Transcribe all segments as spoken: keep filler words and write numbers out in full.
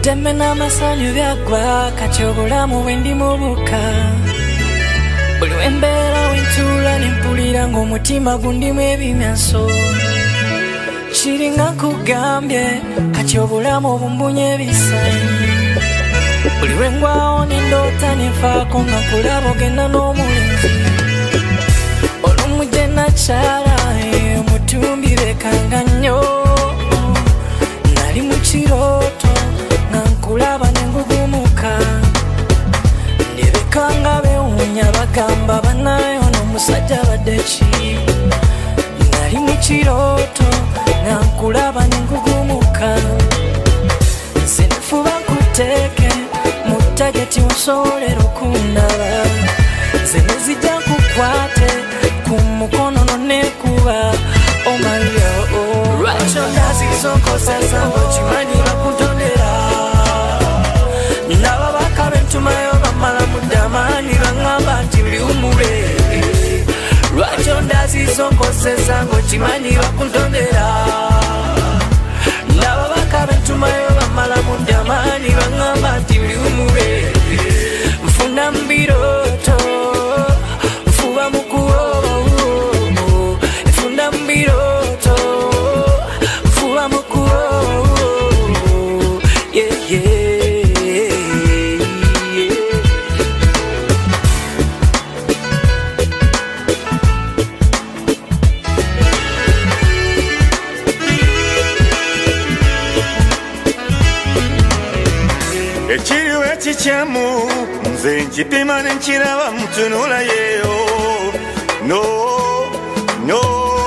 Deme na masanyu byagwa kachobula mu wendi mubuka buli wembera wentula nimpulira ng'omutima gundimu ebimyaso kiringa kugambye kachobula mu bumbunye ebisanyi buli lwengwawo nindoota nenfaako nga kulaba ogenda n'omulenzi olumuje nakyala omutumbi bekanga nnyo nali mu kirooto kulaba nengugumuka ndebekanga bewunya bagamba banayo n'omusajja badeki nali mu kirooto nankulaba nengugumuka nsenefuba nkuteeke mu tageti onsobolera okundaba nze nezijja nkukwate ku mukono nonekuba omayo lwaki ondazizonkoseza okimanyi bakutondera Naba bakabe ntumayo bamala mudamani bangamba nti buli umule lwaki ondazizonkoseza ng'okimanyi bakuntondera Naba bakabe ntumayo bamala mudamani bangamba nti buli umule nfuna mu birooto nfuba mu kuwoba nfuna mu birooto nfuba mu kuwoba yeah yeah Chiriwe chichamu nze nkipima nenkiraba mutunula yeyo no no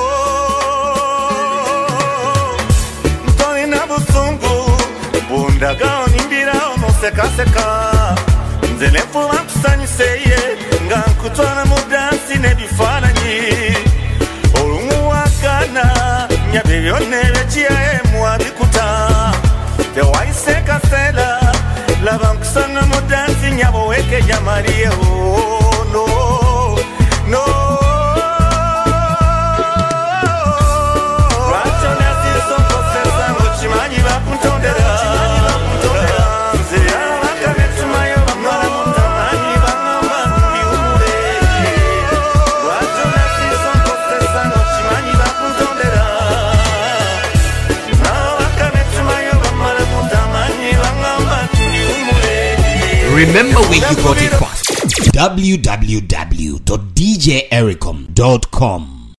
ntolina busungu bundagawo nimbirawo nosekaseka nze nefuba nkusanyuseye nga nkutwala mu dansi n'ebifaananyi olumu wakana nyabe byonna ebyekiyayemu abikuta tewaisekasela Lava nkusanga mu dansi nyabo weke jamaliye oh no no Racho nasi sonko sesa ngochimanyi bakuntondera Zia waka metumayo bamala mutamani bangamba ndi umure Racho nasi sonko sesa ngochimanyi bakuntondera Remember where you got it from. w w w dot d j ericom dot com